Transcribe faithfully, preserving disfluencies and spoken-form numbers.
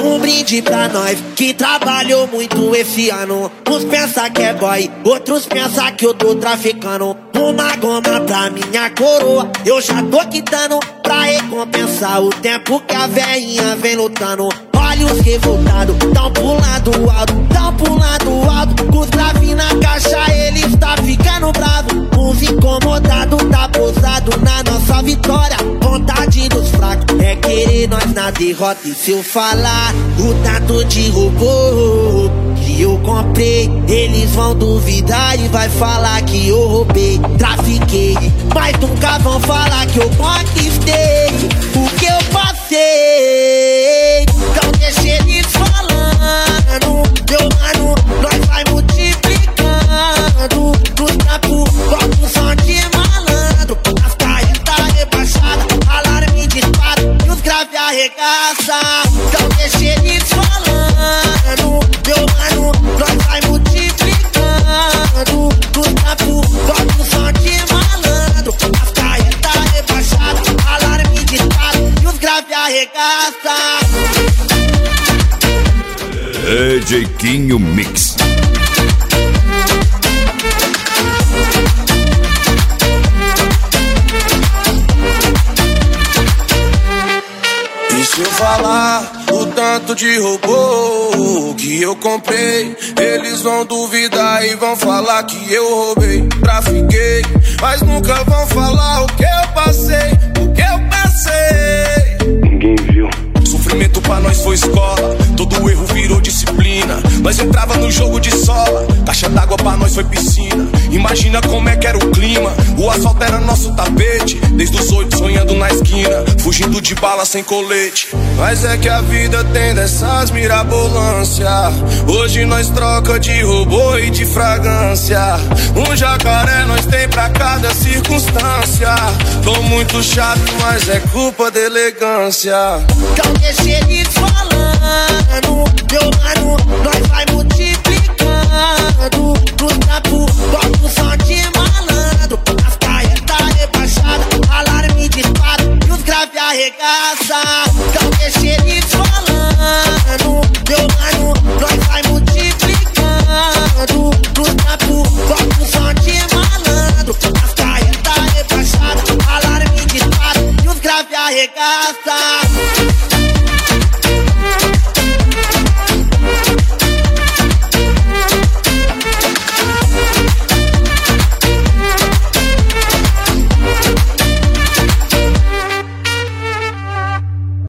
Um brinde pra nós que trabalhou muito esse ano. Uns pensa que é boy, outros pensa que eu tô traficando. Uma goma pra minha coroa, eu já tô quitando pra recompensar o tempo que a velhinha vem lutando. Olha os revoltados, tão pulando alto, tão pulando alto. Com os graves na caixa, eles tá ficando bravo. Uns incomodados, tá posado na nossa vitória. Vontade dos fracos é querer nós na derrota. E se eu falar o tanto de robô que eu comprei, eles vão duvidar e vai falar que eu roubei, trafiquei, mas nunca vão falar que eu conquistei o que eu passei. Então deixa eles falando, meu mano, nós vai multiplicando. Nos trampos, bota um som de malandro. As carretas rebaixadas, alarme dispara e os graves arregaçam. Então deixa eles falando, meu mano, nós vai multiplicando. Nos trampos, bota um som de malandro. As carretas rebaixadas, alarme dispara e os graves arregaçam. D J Quinho Mix. E se eu falar o tanto de robô que eu comprei, eles vão duvidar e vão falar que eu roubei, trafiquei, mas nunca vão falar o que eu passei, o que eu passei. Ninguém viu. Sofrimento pra nós foi escola, todo erro virou disciplina. Nós entrava no jogo de sola, caixa d'água pra nós foi piscina. Imagina como é que era o clima, o asfalto era nosso tapete. Desde os oito sonhando na esquina, fugindo de bala sem colete. Mas é que a vida tem dessas mirabolância. Hoje nós troca de robô e de fragrância. Um jacaré nós tem pra cada circunstância. Tô muito chato, mas é culpa da elegância. Então deixa eles falando, meu mano, nós vai multiplicando. Nos trampos, bota um som de malandro. As carretas rebaixadas, alarme dispara e os graves arregaçam.